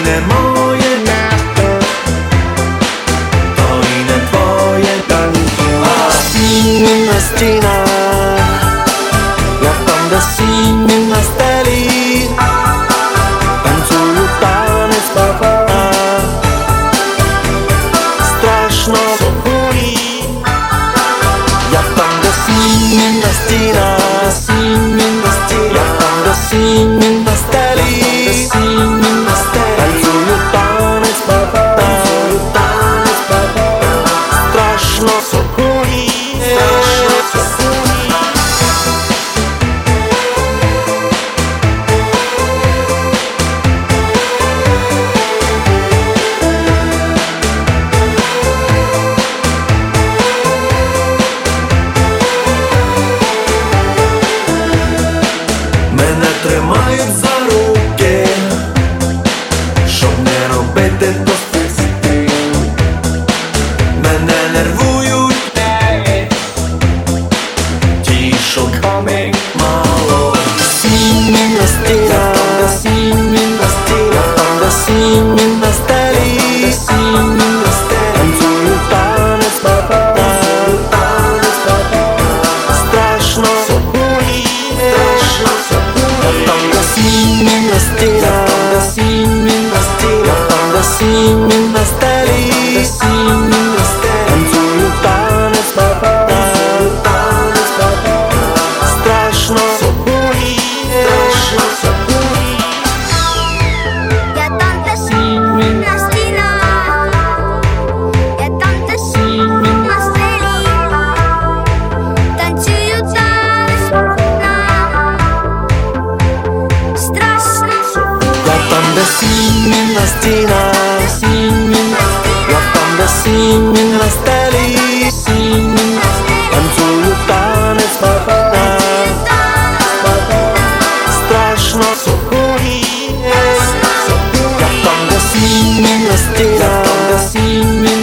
iné moje miasto, to iné tvoje tanky. Síni na stínách, ja tam, kde síni na stelích, tancujú tanec papa. Strašno so chulí, ja tam, kde síni na stínách, ja tam, kde síni na stelích, tancujú tanec papa. Strašno so chulí, мене тримають за руки, щоб не робити то списти. Мене нервують ті, що камінь мало. Сіні на стінах, там, де сіні на стелі, танцюють танець папа. Страшно сохулі, там, де сіні на стінах, там, де сіні на стелі, танцюють танець папа. Страшно сохулі, Я там, де сіні на стінах, я там, де сіні на стелі, танцюю танець папа. Страшно, я там, де сіні на стінах, я там, де сіні на стелі, танцюю танець папа. Страшно сохулі, я там, де сіні на стінах,